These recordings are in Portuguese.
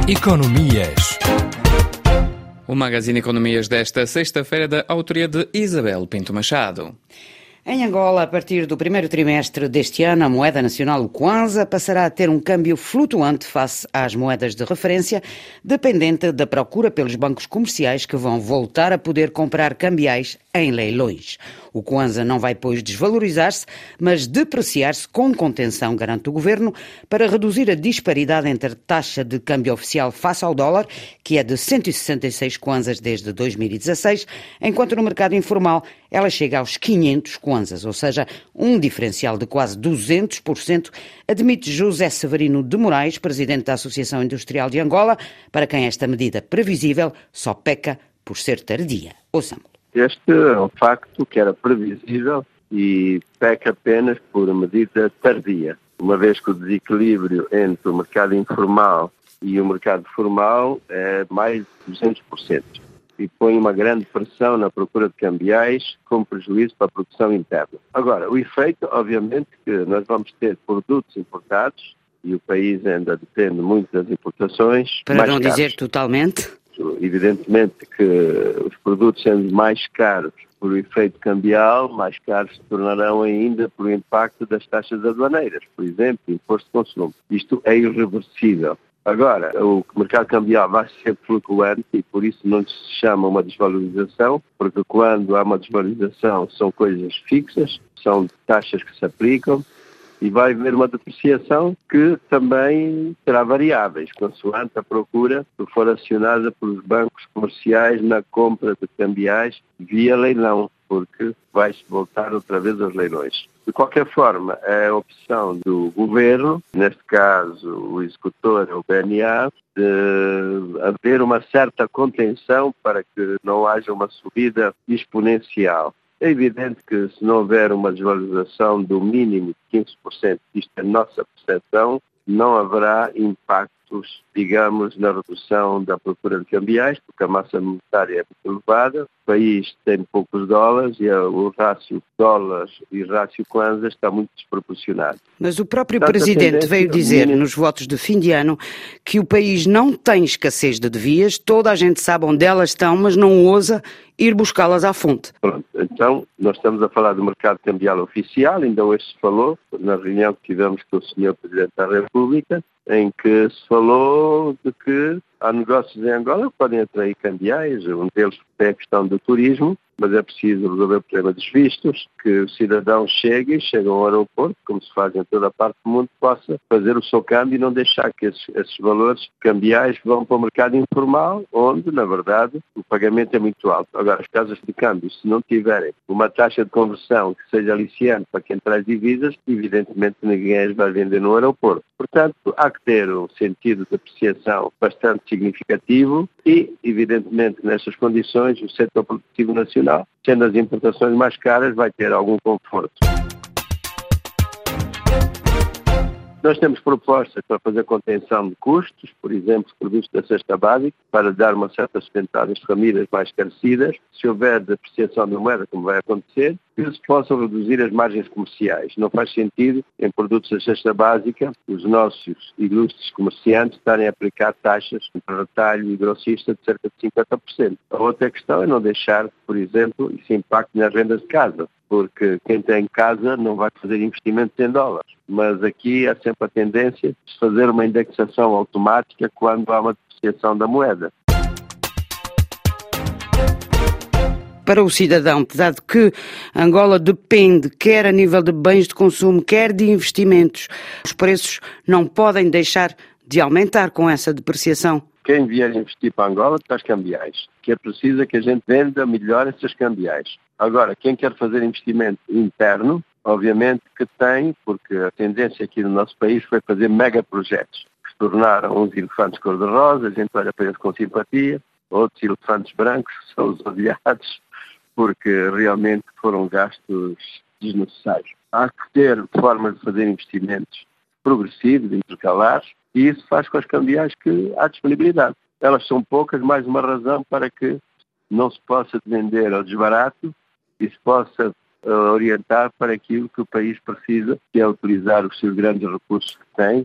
Economias. O Magazine Economias desta sexta-feira da autoria de Isabel Pinto Machado. Em Angola, a partir do primeiro trimestre deste ano, a moeda nacional, o Kwanza, passará a ter um câmbio flutuante face às moedas de referência, dependente da procura pelos bancos comerciais que vão voltar a poder comprar cambiais em leilões. O Kwanza não vai, pois, desvalorizar-se, mas depreciar-se com contenção, garante o governo, para reduzir a disparidade entre a taxa de câmbio oficial face ao dólar, que é de 166 Kwanzas desde 2016, enquanto no mercado informal ela chega aos 500 Kwanzas, ou seja, um diferencial de quase 200%, admite José Severino de Moraes, presidente da Associação Industrial de Angola, para quem esta medida previsível só peca por ser tardia. Ouçamos. Este é um facto que era previsível e peca apenas por medida tardia, uma vez que o desequilíbrio entre o mercado informal e o mercado formal é mais de 200% e põe uma grande pressão na procura de cambiais com prejuízo para a produção interna. Agora, o efeito, obviamente, que nós vamos ter produtos importados e o país ainda depende muito das importações. Para não dizer totalmente? Evidentemente que os produtos sendo mais caros por o efeito cambial, mais caros se tornarão ainda por o impacto das taxas aduaneiras, por exemplo, imposto de consumo. Isto é irreversível. Agora, o mercado cambial vai ser flutuante e por isso não se chama uma desvalorização, porque quando há uma desvalorização são coisas fixas, são taxas que se aplicam, e vai haver uma depreciação que também terá variáveis, consoante a procura que for acionada pelos bancos comerciais na compra de cambiais via leilão, porque vai-se voltar outra vez aos leilões. De qualquer forma, é a opção do governo, neste caso o executor é o BNA, de haver uma certa contenção para que não haja uma subida exponencial. É evidente que se não houver uma desvalorização do mínimo de 15%, isto é a nossa percepção, não haverá impactos, digamos, na redução da procura de cambiais, porque a massa monetária é muito elevada, o país tem poucos dólares e o rácio dólares e rácio Kwanza está muito desproporcionado. Mas o próprio Presidente veio dizer nos votos de fim de ano que o país não tem escassez de devias, toda a gente sabe onde elas estão, mas não ousa ir buscá-las à fonte. Pronto, então nós estamos a falar do mercado cambial oficial, ainda hoje se falou, na reunião que tivemos com o Sr. Presidente da República, em que se falou de que há negócios em Angola que podem atrair cambiais, um deles é a questão do turismo, mas é preciso resolver o problema dos vistos, que o cidadão chegam ao aeroporto, como se faz em toda a parte do mundo, possa fazer o seu câmbio e não deixar que esses valores cambiais vão para o mercado informal, onde, na verdade, o pagamento é muito alto. Agora, as casas de câmbio, se não tiverem uma taxa de conversão que seja aliciante para quem traz divisas, evidentemente ninguém as vai vender no aeroporto. Portanto, há que ter um sentido de apreciação bastante significativo e, evidentemente, nestas condições, o setor produtivo nacional, sendo as importações mais caras, vai ter algum conforto. Nós temos propostas para fazer contenção de custos, por exemplo, produtos da cesta básica, para dar uma certa sustentável às famílias mais carecidas. Se houver depreciação da moeda, como vai acontecer, que se possam reduzir as margens comerciais. Não faz sentido, em produtos da cesta básica, os nossos ilustres comerciantes estarem a aplicar taxas para retalho e grossista de cerca de 50%. A outra questão é não deixar, por exemplo, esse impacto nas rendas de casa, porque quem tem casa não vai fazer investimentos em dólares. Mas aqui há sempre a tendência de fazer uma indexação automática quando há uma depreciação da moeda. Para o cidadão, dado que Angola depende, quer a nível de bens de consumo, quer de investimentos, os preços não podem deixar de aumentar com essa depreciação. Quem vier investir para Angola traz cambiais, que é preciso que a gente venda melhor essas cambiais. Agora, quem quer fazer investimento interno, obviamente que tem, porque a tendência aqui no nosso país foi fazer megaprojetos, que se tornaram uns elefantes cor-de-rosa, a gente olha para eles com simpatia, outros elefantes brancos, que são os odiados, porque realmente foram gastos desnecessários. Há que ter formas de fazer investimentos progressivos, intercalares, e isso faz com as cambiais que há disponibilidade. Elas são poucas, mais uma razão para que não se possa vender ao desbarato e se possa orientar para aquilo que o país precisa, que é utilizar os seus grandes recursos que tem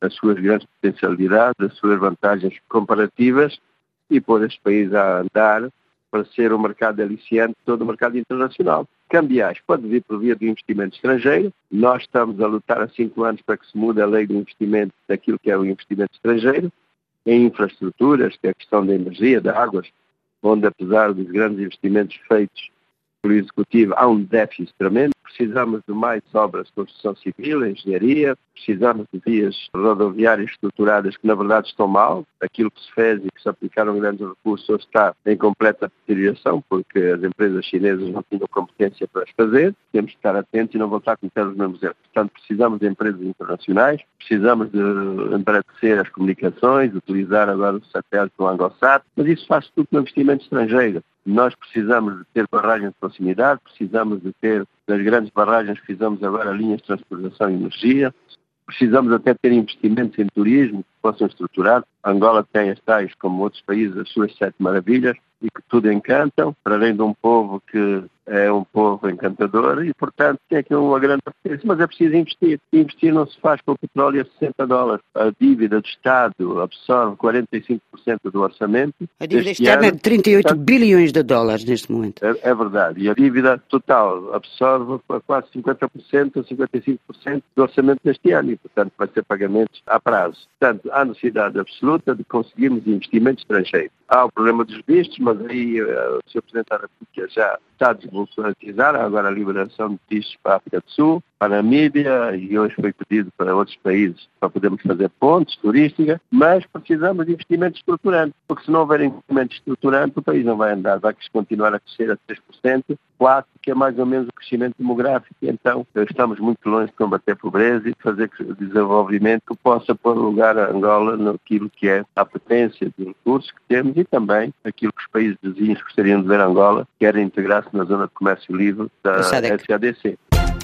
as suas grandes potencialidades, as suas vantagens comparativas e pôr este país a andar para ser um mercado aliciante de todo o mercado internacional. Cambiais pode vir por via do investimento estrangeiro. Nós estamos a lutar há 5 anos para que se mude a lei do investimento daquilo que é o investimento estrangeiro, em infraestruturas, que é a questão da energia, de águas, onde apesar dos grandes investimentos feitos pelo Executivo há um déficit tremendo. Precisamos de mais obras de construção civil, engenharia, precisamos de vias rodoviárias estruturadas que na verdade estão mal. Aquilo que se fez e que se aplicaram grandes recursos está em completa deterioração porque as empresas chinesas não tinham competência para as fazer. Temos de estar atentos e não voltar a cometer os mesmos erros. Portanto, precisamos de empresas internacionais, precisamos de embaratecer as comunicações, utilizar agora o satélite do Angosat, mas isso faz tudo com investimento estrangeiro. Nós precisamos de ter barragens de proximidade, precisamos de ter das grandes barragens que fizemos agora linhas de transportação e energia, precisamos até ter investimentos em turismo que possam estruturar. Angola tem as tais, como outros países, as suas 7 maravilhas e que tudo encantam, para além de um povo que é um povo encantador e, portanto, tem aqui uma grande potência, mas é preciso investir. E investir não se faz com o petróleo a $60. A dívida do Estado absorve 45% do orçamento. A dívida externa é de 38 bilhões de dólares neste momento. É verdade. E a dívida total absorve quase 50% a 55% do orçamento deste ano e, portanto, vai ser pagamentos a prazo. Portanto, há necessidade absoluta de conseguirmos investimento estrangeiro. Há o problema dos vistos, mas aí o Sr. Presidente da República já está a desburocratizar agora a liberação de vistos para a África do Sul, para a Namíbia e hoje foi pedido para outros países para podermos fazer pontes turísticas, mas precisamos de investimento estruturante, porque se não houver investimento estruturante o país não vai andar, vai continuar a crescer a 3%, 4%, que é mais ou menos o crescimento demográfico. Então estamos muito longe de combater a pobreza e de fazer desenvolvimento que possa pôr lugar a Angola naquilo que é a potência de recursos que temos e também aquilo que os países vizinhos gostariam de ver Angola, que era integrar-se na zona de comércio livre da SADC.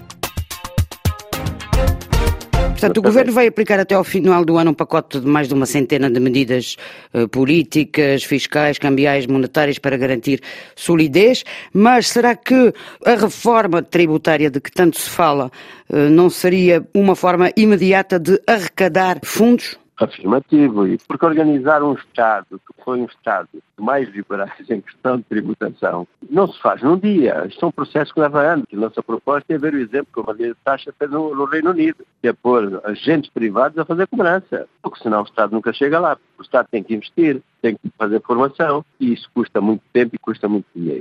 Portanto, o Governo vai aplicar até ao final do ano um pacote de mais de uma centena de medidas políticas, fiscais, cambiais, monetárias para garantir solidez, mas será que a reforma tributária de que tanto se fala não seria uma forma imediata de arrecadar fundos? Afirmativo, e porque organizar um Estado que foi um Estado mais liberais em questão de tributação não se faz num dia. Isto é um processo que leva anos. A nossa proposta é ver o exemplo que a Maria Taxa fez no Reino Unido, que é pôr agentes privados a fazer cobrança, porque senão o Estado nunca chega lá. O Estado tem que investir, tem que fazer formação e isso custa muito tempo e custa muito dinheiro.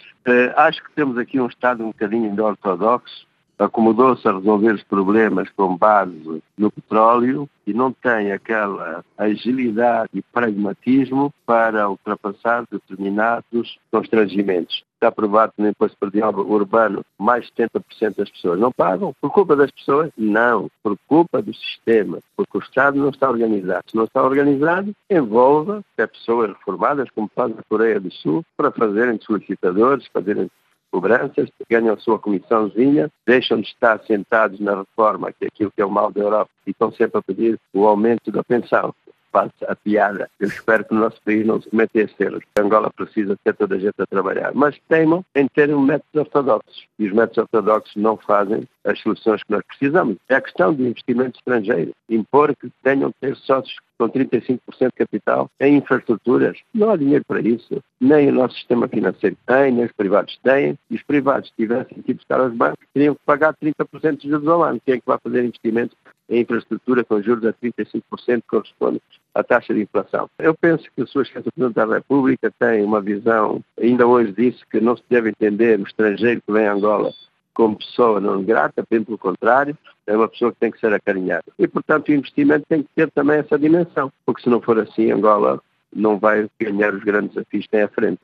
Acho que temos aqui um Estado um bocadinho ortodoxo, acomodou-se a resolver os problemas com base no petróleo e não tem aquela agilidade e pragmatismo para ultrapassar determinados constrangimentos. Está provado que no imposto predial urbano mais de 70% das pessoas não pagam. Por culpa das pessoas? Não. Por culpa do sistema. Porque o Estado não está organizado. Se não está organizado, envolva até pessoas reformadas, como faz a Coreia do Sul, para fazerem solicitadores, fazerem cobranças, ganham a sua comissãozinha, deixam de estar sentados na reforma, que é aquilo que é o mal da Europa, e estão sempre a pedir o aumento da pensão. Faz a piada. Eu espero que no nosso país não se cometa esse erro. Angola precisa ter toda a gente a trabalhar. Mas teimam em ter métodos ortodoxos. E os métodos ortodoxos não fazem as soluções que nós precisamos. É a questão do investimento estrangeiro. Impor que tenham de ter sócios com 35% de capital em infraestruturas. Não há dinheiro para isso. Nem o nosso sistema financeiro tem, nem os privados têm. E os privados, se tivessem que ir buscar aos bancos, teriam que pagar 30% de juros ao ano. Quem é que vai fazer investimentos em infraestrutura com juros a 35% que corresponde à taxa de inflação? Eu penso que a sua Excelência Presidente da República tem uma visão, ainda hoje disse que não se deve entender o estrangeiro que vem a Angola como pessoa não grata, bem pelo contrário, é uma pessoa que tem que ser acarinhada. E, portanto, o investimento tem que ter também essa dimensão, porque se não for assim, Angola não vai ganhar os grandes desafios que tem à frente.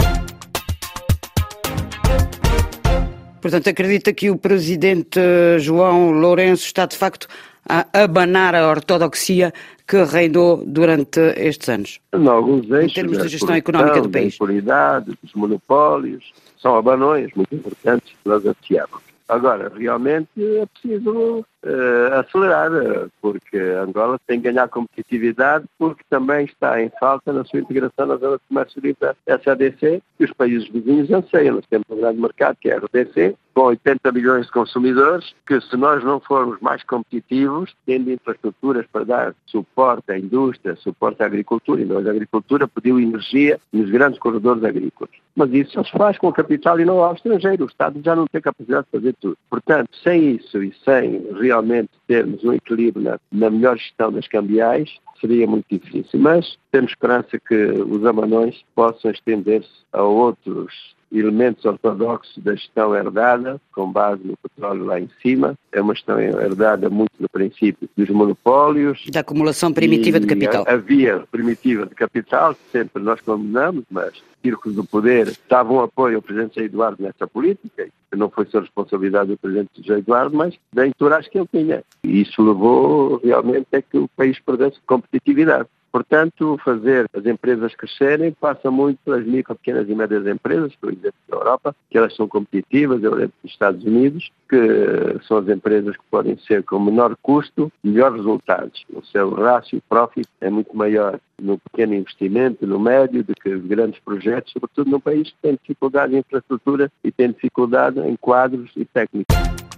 Portanto, acredita que o Presidente João Lourenço está, de facto, a abanar a ortodoxia que reinou durante estes anos? Em alguns eixos, em termos de gestão económica do país. Da impunidade, dos monopólios, são abanões muito importantes que nós apreciamos. Agora, realmente é preciso acelerar, porque Angola tem que ganhar competitividade, porque também está em falta na sua integração na zona de comércio livre SADC, e os países vizinhos anseiam. Nós temos um grande mercado, que é a RDC, com 80 milhões de consumidores, que se nós não formos mais competitivos, tendo infraestruturas para dar suporte à indústria, suporte à agricultura, e nós a agricultura pediu energia nos grandes corredores agrícolas. Mas isso só se faz com capital e não ao estrangeiro. O Estado já não tem capacidade de fazer tudo. Portanto, sem isso e sem realmente termos um equilíbrio na melhor gestão das cambiais, seria muito difícil. Mas temos esperança que os amanões possam estender-se a outros elementos ortodoxos da gestão herdada, com base no petróleo lá em cima. É uma gestão herdada muito no princípio dos monopólios. Da acumulação primitiva de capital. A via primitiva de capital, que sempre nós condenamos, mas círculos do poder davam apoio ao Presidente José Eduardo nessa política, que não foi só responsabilidade do Presidente José Eduardo, mas da entourage que ele tinha. E isso levou realmente a que o país perdesse competitividade. Portanto, fazer as empresas crescerem passa muito pelas micro, pequenas e médias empresas, por exemplo, da Europa, que elas são competitivas, eu lembro dos Estados Unidos, que são as empresas que podem ser com menor custo, melhores resultados. O seu rácio profit é muito maior no pequeno investimento, no médio, do que os grandes projetos, sobretudo num país que tem dificuldade em infraestrutura e tem dificuldade em quadros e técnicos.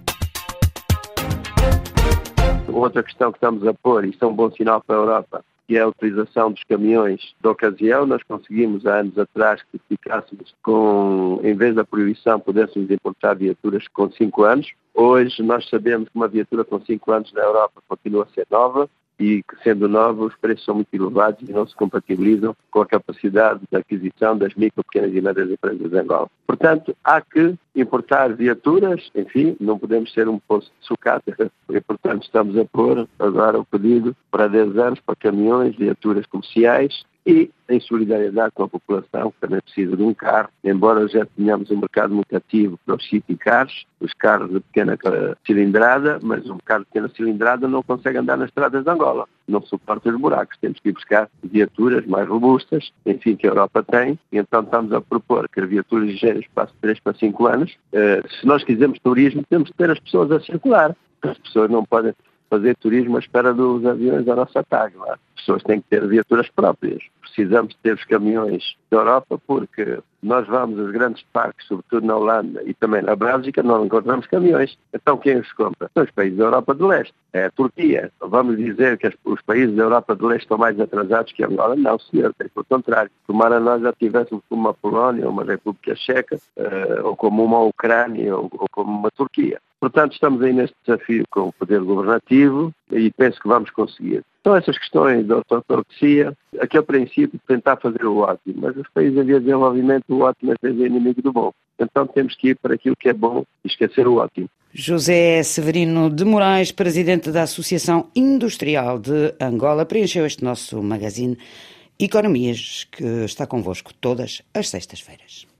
Outra questão que estamos a pôr, e isso é um bom sinal para a Europa, que é a utilização dos caminhões de ocasião. Nós conseguimos há anos atrás que ficássemos com, em vez da proibição, pudéssemos importar viaturas com 5 anos. Hoje nós sabemos que uma viatura com 5 anos na Europa continua a ser nova e que, sendo nova, os preços são muito elevados e não se compatibilizam com a capacidade de aquisição das micro, pequenas e médias empresas de Angola. Portanto, há que importar viaturas, enfim, não podemos ser um poço de sucata, e, portanto, estamos a pôr agora o pedido para 10 anos para caminhões, viaturas comerciais, e em solidariedade com a população, que também precisa de um carro, embora já tenhamos um mercado muito ativo para os city cars, os carros de pequena cilindrada, mas um carro de pequena cilindrada não consegue andar nas estradas de Angola, não suporta os buracos, temos que ir buscar viaturas mais robustas, enfim, que a Europa tem, e então estamos a propor que as viaturas ligeiras passem 3 para 5 anos. Se nós quisermos turismo, temos que ter as pessoas a circular, as pessoas não podem fazer turismo à espera dos aviões da nossa TAG. As pessoas têm que ter viaturas próprias. Precisamos ter os caminhões da Europa, porque nós vamos aos grandes parques, sobretudo na Holanda e também na Bélgica, não encontramos caminhões. Então quem os compra? São os países da Europa de Leste. É a Turquia. Vamos dizer que os países da Europa de Leste estão mais atrasados que Angola? Não, senhor. É pelo contrário. Tomara nós já tivéssemos como uma Polónia, ou uma República Checa, ou como uma Ucrânia, ou como uma Turquia. Portanto, estamos aí neste desafio com o poder governativo e penso que vamos conseguir. São essas questões da ortodoxia, aquele princípio de tentar fazer o ótimo, mas os países em via de desenvolvimento, o ótimo às vezes é inimigo do bom. Então temos que ir para aquilo que é bom e esquecer o ótimo. José Severino de Moraes, presidente da Associação Industrial de Angola, preencheu este nosso magazine Economias, que está convosco todas as sextas-feiras.